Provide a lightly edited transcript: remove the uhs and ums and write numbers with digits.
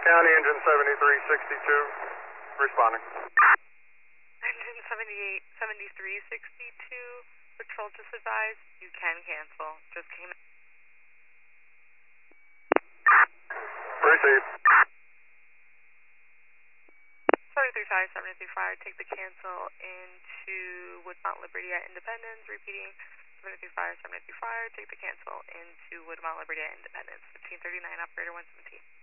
County, engine 7362, responding. Engine 7362, patrol just advised, you can cancel. Just came in. Receive. 735, take the cancel into Woodmont Liberty at Independence. Repeating, 735, take the cancel into Woodmont Liberty at Independence. 1539, operator 117.